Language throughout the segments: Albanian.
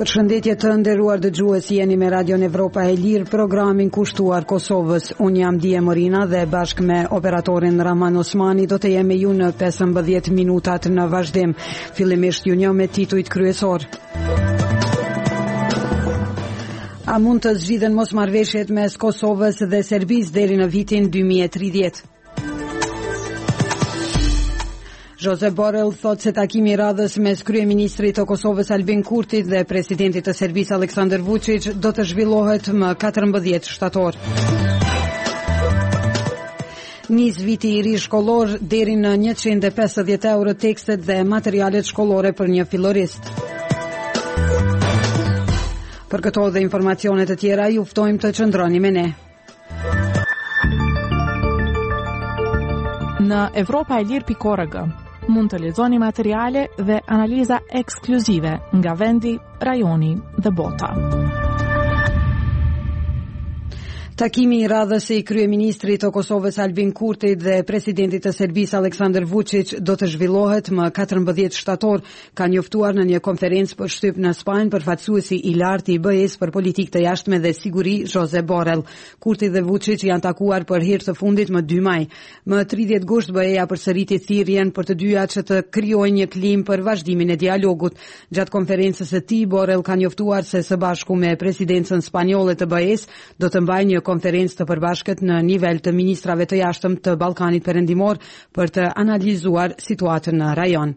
Përshëndetje të nderuar dëgjues, jeni me Radion Evropa e Lirë, programin kushtuar Kosovës. Unë jam Dije Morina dhe bashkë me operatorin Rahman Osmani do të jemi ju në 15 minutat në vazhdim. Fillimisht ju njoh me titujt kryesor. A mund të zgjidhen mosmarrëveshjet mes Kosovës dhe Serbisë deri në vitin 2030? Josep Borrell thot se takimi i radhës mes kryeministrit të Kosovës Albin Kurtit dhe presidentit të Serbisë Aleksandar Vučić do të zhvillohet më 14 shtator. Nis viti i ri shkollor, deri në 150 euro tekstet dhe materialet shkollore për një fillorist. Për këto dhe informacionet të tjera ju ftojmë të qëndroni me ne. Në evropaelir.org mund të lexoni materiale dhe analiza ekskluzive nga vendi, rajoni dhe bota. Takimi i radhës i kryeministrit të Kosovës Albin Kurtit dhe presidentit të Serbisë Aleksandar Vučić do të zhvillohet më 14 shtator, ka njoftuar në një konferencë për shtyp në Spanjë përfaqësuesi i lartë i BE-s për politikë të jashtme dhe siguri Josep Borrell. Kurti dhe Vučić janë takuar për herë të fundit më 2 maj. Më 30 gusht BE-ja përsëriti thirrjen për të dyja që të krijojnë një klim për vazhdimin e dialogut. Gjatë konferencës së tij, Borrell ka njoftuar se së bashku me presidencën spanjolle të BE-s do të mbajnë një konferencë të përbashkët në nivel të ministrave të jashtëm të Ballkanit Perëndimor për të analizuar situatën në rajon.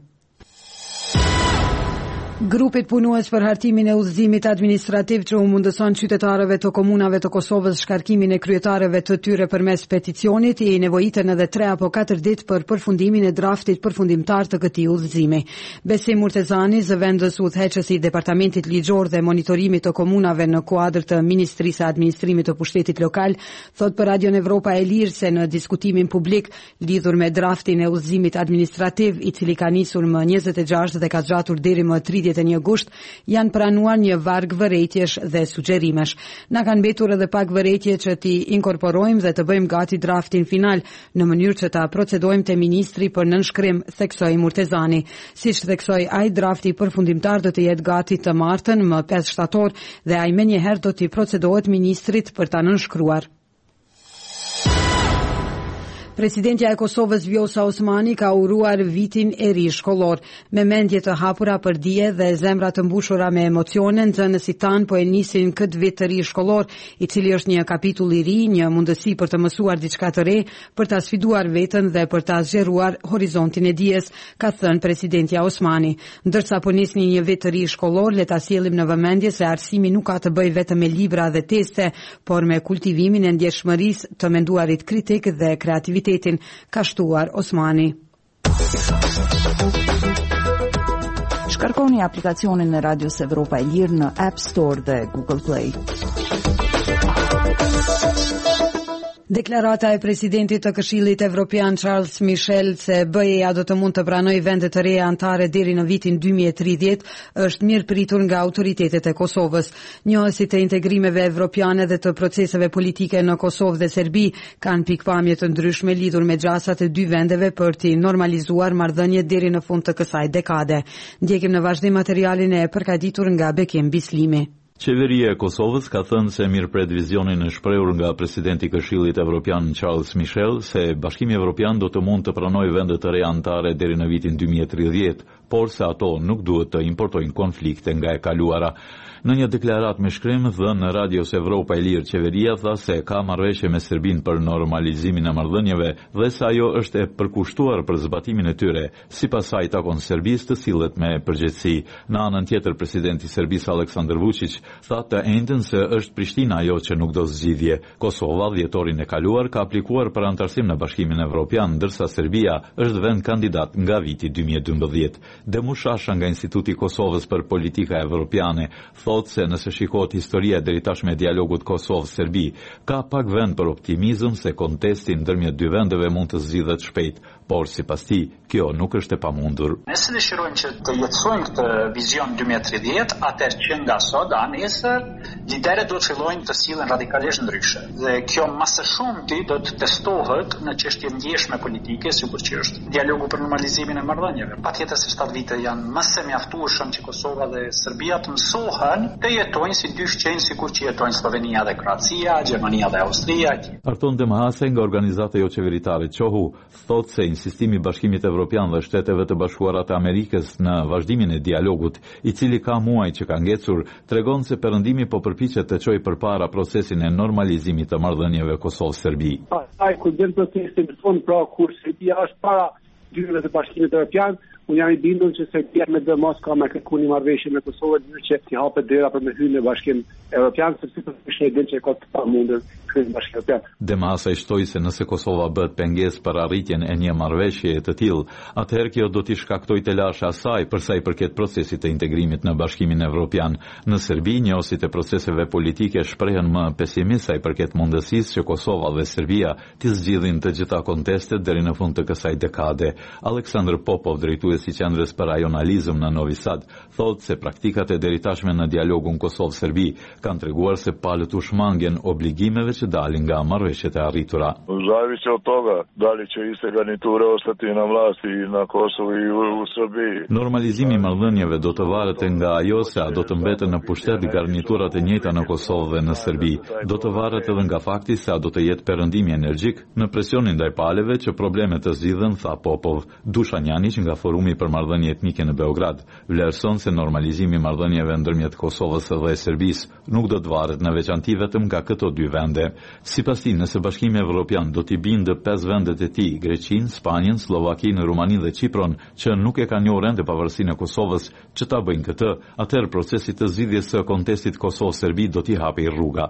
Grupit punues për hartimin e udhëzimit administrativ që u mundëson qytetarëve të komunave të Kosovës shkarkimin e kryetarëve të tyre përmes peticionit, i nevojitën edhe 3 apo 4 ditë për përfundimin e draftit përfundimtar të këtij udhëzimi. Besim Murtezani, zëvendës udhëheqësi i Departamentit Ligjor dhe Monitorimit të Komunave në kuadër të Ministrisë së Administrimit të Pushtetit Lokal, thot për Radion Evropa e Lirë se në diskutimin publik lidhur me draftin e udhëzimit administrativ, i cili ka nisur më 26 dhe ka zgjatur deri më 31 gusht, janë pranuar një varg vërejtjesh dhe sugjerimesh. Na kanë mbetur edhe pak vërejtje që t'i inkorporojmë dhe të bëjmë gati draftin final në mënyrë që ta procedojmë te ministri për nënshkrim, theksoi Murtezani. Siç theksoi ai, drafti përfundimtar do të jetë gati të martën më 5 shtator dhe ai menjëherë do t'i procedohet ministrit për ta nënshkruar. Presidentja e Kosovës Vjosa Osmani ka uruar vitin e ri shkollor. Me mendje të hapura për dije dhe zemra të mbushura me emocione, nxënësit tanë po e nisin këtë vit të ri shkollor, i cili është një kapitull i ri, një mundësi për të mësuar diçka të re, për ta sfiduar veten dhe për ta zgjeruar horizontin e dijes, ka thënë presidentja Osmani. Ndërsa po nisni një vit të ri shkollor, le ta sjellim në vëmendje se arsimi nuk ka të bëjë vetëm me libra dhe teste, por me kultivimin e ndjeshmërisë, të menduarit kritik dhe kreativitetin, ka shtuar Osmani. Shkarkoni aplikacionin e Radios Evropa e Lirë në App Store dhe Google Play. Deklarata e presidentit të Këshillit Evropian Charles Michel se BE-ja do të mund të pranojë vende të reja anëtare deri në vitin 2030 është mirë pritur nga autoritetet e Kosovës. Njohësit e integrimeve evropiane dhe të proceseve politike në Kosovë dhe Serbi kanë pikpamje të ndryshme lidhur me gjasat e 2 vendeve për të normalizuar marrëdhëniet deri në fund të kësaj dekade. Ndjekim në vazhdim materialin e përgatitur nga Bekim Bislimi. Qeveria e Kosovës ka thënë se mirëpret vizionin e shprehur nga presidenti i Këshillit Evropian Charles Michel se Bashkimi Evropian do të mund të pranojë vende të reja anëtare deri në vitin 2030, por se ato nuk duhet të importojnë konflikte nga e kaluara. Në një deklarat me shkrim dhënë në Radios Evropa e Lirë, qeveria tha se ka marrëveshje me Serbinë për normalizimin e marrëdhënieve dhe se ajo është e përkushtuar për zbatimin e tyre. Sipas saj, takon Serbisë të sillet me përgjegjësi. Në anën tjetër, presidenti i Serbisë Aleksandar Vučić tha të njëjtën se është Prishtina ajo që nuk do zgjidhje. Kosova dhjetorin e kaluar ka aplikuar për anëtarësim në Bashkimin Evropian, ndërsa Serbia është vend kandidat nga viti 2012. Demushasha nga Instituti i Kosovës për Politika Evropiane thotë se nëse shikohet historia deri tashme e dialogut Kosovë-Serbi, ka pak vend për optimizëm se kontesti ndërmjet 2 vendeve mund të zgjidhet shpejt, por sipas tij, kjo nuk është e pamundur. Nëse dëshirojmë që të jetësojmë këtë vizion 2030, atëherë që nga sot a nesër liderët do të fillojnë të sillen radikalisht ndryshe. Dhe kjo më së shumti do të testohet në çështje ndjeshme politike, sikur që është dialogu për normalizimin e marrëdhënieve. Patjetër se 7 vite janë më së mjaftueshëm që Kosova dhe Serbia të mësohen të jetojnë si dy fqenjë sikur që jetojnë Slovenia dhe Kroacia, Gjermania dhe Austria. Arton Demahase nga organizata jo qeveritare Qohu thotë se insistimi i Bashkimit Evropian dhe Shteteve të Bashkuara të Amerikës në vazhdimin e dialogut, i cili ka muaj që ka ngecur, tregon se Perëndimi po përpiqet të çojë përpara procesin e normalizimit të marrëdhënieve Kosovë-Serbi. Ai kur vjen procesi në fund, pra kur Serbia është para dyve të Bashkimit Evropian, unë jam i bindur që Serbia me dhe mos ka me kërku një marrëveshje me Kosovën, që t'i hapet dera për me hyrje në Bashkim Evropian, sepse është e din që ka të pamundur hyrje në Bashkim Evropian. Demasa i shtoi se nëse Kosova bëhet pengesë për arritjen e një marrëveshje të tillë, atëherë kjo do t'i shkaktojë të lashë asaj për sa i përket procesit të integrimit në Bashkimin Evropian. Në Serbi, njohësit e proceseve politike shprehen më pesimist sa i përket mundësisë që Kosova dhe Serbia t'i zgjidhin të gjitha kontestet deri në fund të kësaj dekade. Aleksandr Popov, drejtuesi i qendrës për rajonalizëm në Novi Sad, thotë se praktikat e deritashme në dialogun Kosovë-Serbi kanë treguar se palët u shmangen obligimeve që dalin nga marrëveshjet e arritura. Zavisi od toga da li će iste garniture ostati na vlasti na Kosovu i u Srbiji. Normalizimi i marrëdhënieve do të varet nga ajo se a do të mbeten në pushtet garniturat e njëjta në Kosovë dhe në Serbi. Do të varet edhe nga fakti se a do të jetë perëndimi energjik në presionin ndaj palëve që problemet të zgjidhen, tha Popov. Dušan Janić nga Forumi për marrëdhënie etnike në Beograd vlerëson se normalizimi i marrëdhënieve ndërmjet Kosovës dhe Serbisë nuk do të varet në veçanti vetëm nga këto dy vende. Sipas tij, nëse Bashkimi Evropian do t'i bindë 5 vendet e tij, Greqinë, Spanjën, Slovakinë, Rumaninë dhe Çipron, që nuk e kanë njohur ende pavarësinë e Kosovës, që ta bëjnë këtë, atëherë procesi të zgjidhjes së kontestit Kosovë-Serbi do t'i hapë rruga.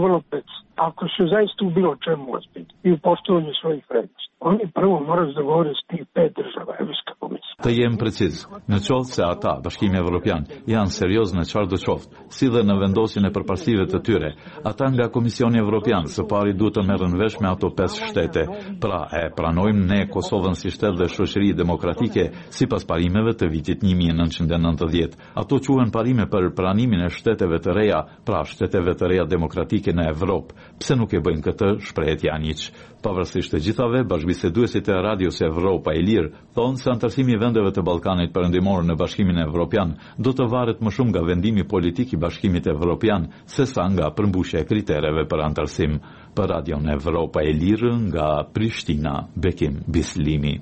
Ako su zaista bilo o čemu ozbiljni i u poštovanju svojih vrednosti, oni prvo moraju da govore s tih 5 država, Evropska komisija. Të jem preciz, në qoftë se ata, Bashkimi Evropian, janë serioz në çfarë do qoftë, si dhe në vendosjen e përparësive të tyre, ata nga Komisioni Evropian së pari duhet të merren vesh me ato 5 shtete. Pra, e pranojmë ne Kosovën si shtet dhe shoqëri demokratike sipas parimeve të vitit 1990. Ato quhen parime për pranimin e shteteve të reja, pra shteteve të reja demokratike në Evropë. Pse nuk e bëjnë këtë, shprehet Janić. Pavarësisht të gjithave, bashkëbiseduesit e Radios Evropa e Lirë thonë se antarësimi i vendeve të Ballkanit Perëndimor në Bashkimin Evropian do të varet më shumë nga vendimi politik i Bashkimit Evropian sesa nga përmbushja e kritereve për antarësim. Për Radion Evropa e Lirë nga Prishtina, Bekim Bislimi.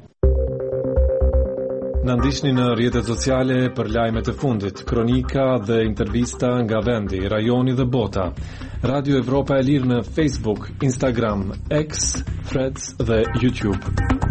Në ndiqni në rrjetet sociale për lajmet e fundit, kronika dhe intervista nga vendi, rajoni dhe bota. Radio Evropa e Lirë në Facebook, Instagram, X, Threads dhe YouTube.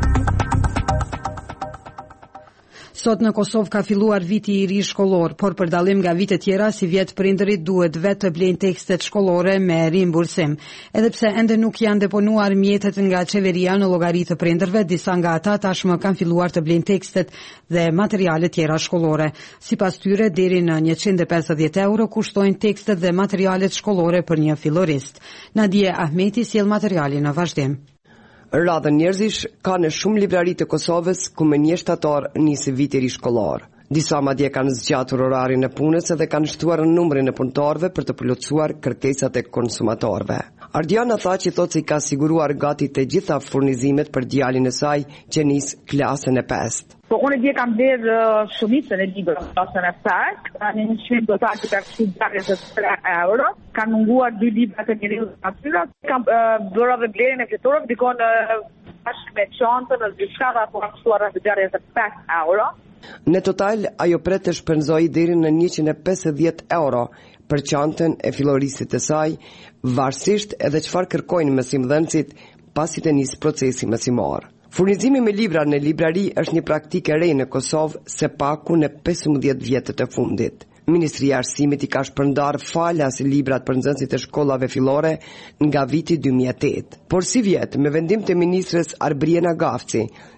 Sot në Kosovë ka filluar viti i ri shkollor, por për dallim nga vitet tjera, si vjet prindërit duhet vetë të blejnë tekstet shkollore me rimbursim. Edhe pse ende nuk janë deponuar mjetet nga qeveria në llogari të prindërve, disa nga ata tashmë kanë filluar të blejnë tekstet dhe materiale tjera shkollore. Sipas tyre, deri në 150 euro kushtojnë tekstet dhe materialet shkollore për një fillorist. Nadia Ahmeti sjell materialin në vazhdim. Radhën njerëzish ka në shumë librari të Kosovës ku me 1 shtator nisi viti i ri shkollor. Disa madje kanë zgjatur orarin e punës dhe kanë shtuar numrin e punëtorëve për të plotësuar kërkesat e konsumatorëve. Ardiana tha që thotë se i ka siguruar gati të gjitha furnizimet për djalin e saj që nis klasën e 5. Po unë dje kam blerë shumicën e librave në klasën e 5, në një çmim total që ka qenë 23 euro, kanë munguar 2 libra të njeriu natyra, kam bërë edhe blerjen e fletorëve dikon bashkë me çantën në diçka apo kam shtuar rreth 45 euro. Në total, ajo pret të shpenzoi deri në 150 euro për çantën e fillorisit të saj, varësisht edhe çfarë kërkojnë mësimdhënësit pasi të nis procesi mësimor. Furnizimi me libra në librari është një praktikë e re në Kosovë së paku në 15 vjetët e fundit. Ministria e Arsimit i ka shpërndar falas librat për nxënësit e shkollave fillore nga viti 2008. Por si vjet, me vendim të ministres Arbriena Gafci,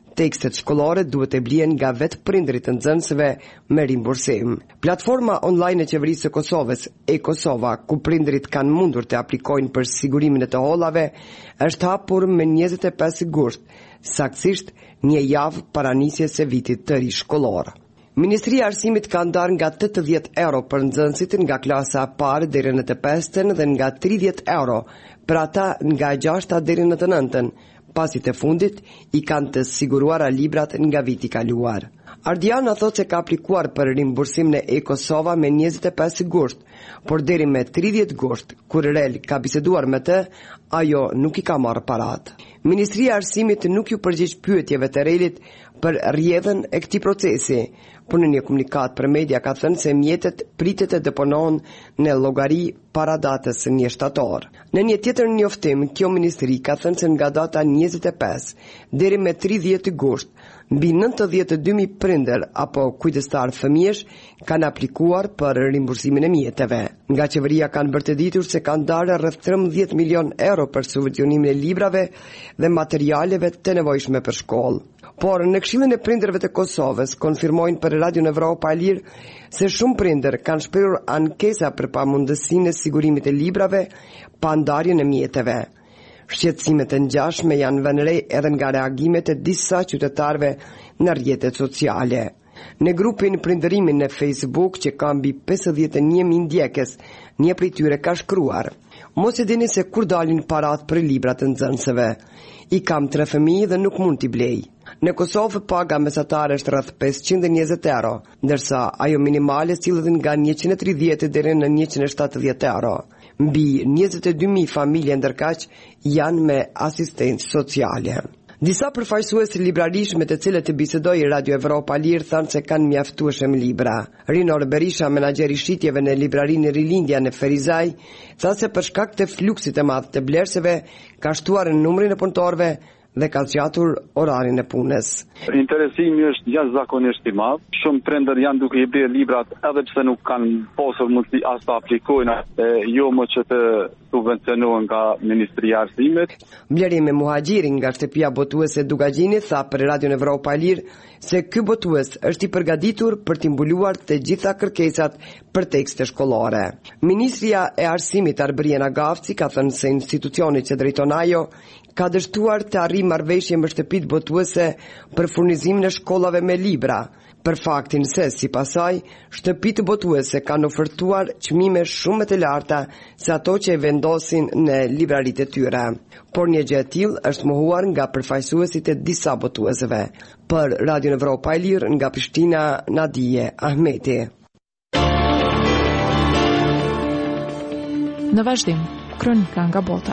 Tekstet shkollore duhet e blien nga vetë prindërit të nxënësve me rimbursim. Platforma online e qeverisë së Kosovës, e-Kosova, ku prindërit kanë mundur të aplikojnë për sigurimin e të hollave, është hapur me 25 gusht, saktësisht një javë para nisjes së vitit të ri shkollor. Ministria e Arsimit ka ndarë nga 80 euro për nxënësit nga klasa e parë deri në të 5-ën dhe nga 30 euro për ata nga e 6-a deri në të 9-ën, pasi të fundit i kanë të siguruara librat nga viti kaluar. Ardiana thot se ka aplikuar për rimbursim në e-Kosova me 25 gusht, por deri me 30 gusht, kur REL ka biseduar me të, ajo nuk i ka marrë parat. Ministria e Arsimit nuk ju përgjigj pyetjeve të REL-it për rrjedhën e këtij procesi, por në një komunikat për media ka thënë se mjetet pritet të deponohen në llogari para datës 1 shtator. Në një tjetër njoftim, kjo ministri ka thënë se nga data 25 deri me 30 gusht, mbi 92.000 prindër apo kujdestar fëmijësh kanë aplikuar për rimbursimin e mjeteve. Nga qeveria kanë bërë të ditur se kanë darë rreth 13 milion euro për subvencionimin e librave dhe materialeve të nevojshme për shkollë. Por në Këshillin e Prindërve të Kosovës konfirmojnë për Radio Evropa e Lirë se shumë prindër kanë shprehur ankesa për pamundësinë e sigurimit të librave pa ndarjen e mjeteve. Shqetësimet e ngjashme janë vënë re edhe nga reagimet e disa qytetarëve në rrjetet sociale. Në grupin Prindërimin në Facebook, që ka mbi 51.000 ndjekës, një prej tyre ka shkruar: "Mos e dini se kur dalin parat për librat të nxënësve. I kam 3 fëmijë dhe nuk mund t'i blej." Në Kosovë paga mesatare është rreth 520 euro, ndërsa ajo minimale sillet nga 130 deri në 170 euro. Mbi 22.000 familje ndërkaq janë me asistencë sociale. Disa përfaqësues librarish me të cilët të bisedoi Radio Evropa Lirë thanë se kanë mjaftueshëm libra. Rinor Berisha, menaxheri shitjeve në librarinë Rilindja në Ferizaj, tha se për shkak të fluksit të madh të blersëve ka shtuar numrin e punëtorëve dhe ka zgjatur orarin e punës. Interesimi është jashtëzakonisht i madh. Shumë prindër janë duke i blerë librat edhe pse nuk kanë pasur mundësi as të aplikojnë, jo më që të subvencionohen nga Ministria e Arsimit. Blerimi Muhaxhiri nga shtëpia botuese Dugagjini tha për Radio Evropa e Lirë se ky botues është i përgatitur për të mbuluar të gjitha kërkesat për tekste shkollore. Ministria e Arsimit Arbriena Gavci ka thënë se institucioni që drejton ajo ka dështuar të arrijë marrëveshje me shtëpitë botuese për furnizimin e shkollave me libra, për faktin se, sipas saj, shtëpitë botuese kanë ofertuar çmime shumë të larta se ato që e vendosin në libraritë e tyre. Por një gjë e tillë është mohuar nga përfaqësuesit e disa botuesve. Për Radio Evropa e Lirë nga Prishtina, Nadije Ahmeti. Në vazhdim, kronika nga bota.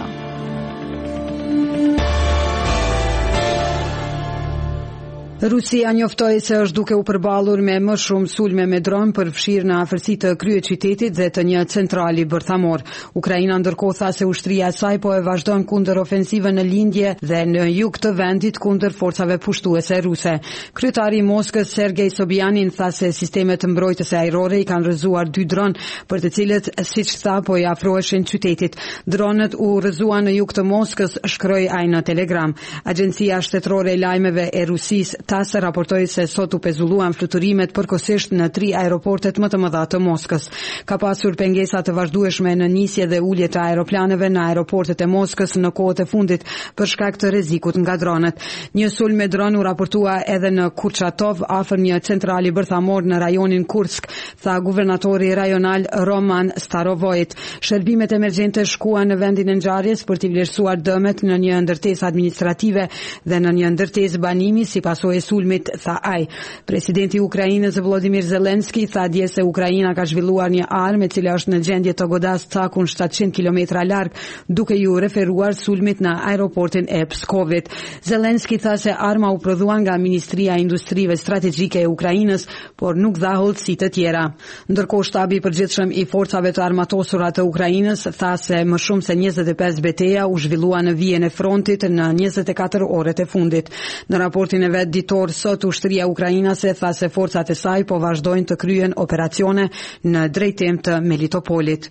Rusia njoftoi se është duke u përballur me më shumë sulme me dron përfshirë në afërsi të kryeqytetit dhe të një centrali bërthamor. Ukraina ndërkohë tha se ushtria e saj po e vazhdon kundër ofensivën në lindje dhe në jug të vendit kundër forcave pushtuese ruse. Kryetari i Moskës Sergej Sobyanin tha se sistemet mbrojtëse ajrore i kanë rrëzuar 2 dron, për të cilët, siç tha, po i afroheshin qytetit. Dronët u rrëzuan në jug të Moskës, shkroi ai në Telegram. Agjencia shtetërore e lajmeve e Rusisë TASS raportoi se sot u pezulluan fluturimet përkohësisht në 3 aeroportet më të mëdha të Moskës. Ka pasur pengesa të vazhdueshme në nisje dhe ulje të aeroplaneve në aeroportet e Moskës në kohët e fundit për shkak të rrezikut nga dronët. Një sulm me dron u raportua edhe në Kurchatov, afër një centrali bërthamor në rajonin Kursk, tha guvernatori rajonal Roman Starovojt. Shërbimet emergjente shkuan në vendin e ngjarjes për t'i vlerësuar dëmet në një ndërtesë administrative dhe në një ndërtesë banimi si pasojë e sulmit, tha ai. Presidenti i Ukrainës Volodymyr Zelensky tha dje se Ukraina ka zhvilluar një armë e cila është në gjendje të godasë cakun 700 kilometra larg, duke ju referuar sulmit në aeroportin e Pskovit. Zelensky tha se arma u prodhua nga Ministria e Industrive Strategjike e Ukrainës, por nuk dha hollësi të tjera. Ndërkohë shtabi i përgjithshëm i forcave të armatosura të Ukrainës tha se më shumë se 25 betejë u zhvillua në vijën e frontit në 24 orët e fundit. Në raportin e vet ditor sot, ushtria ukrainase tha se forcat e saj po vazhdojnë të kryen operacione në drejtim të Melitopolit.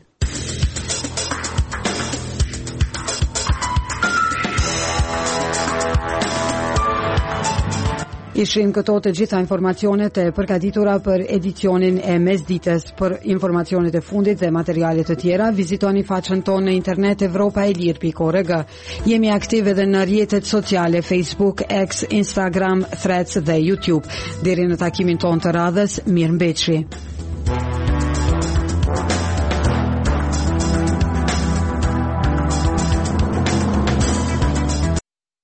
Ishin këto të gjitha informacionet e përgatitura për edicionin e mesdites. Për informacionet e fundit dhe materialet të tjera, vizitoni faqen tonë në internet evropaelir.org. Jemi aktive edhe në rrjetet sociale Facebook, X, Instagram, Threads dhe YouTube. Deri në takimin tonë të radhës, mirëmbëjtje.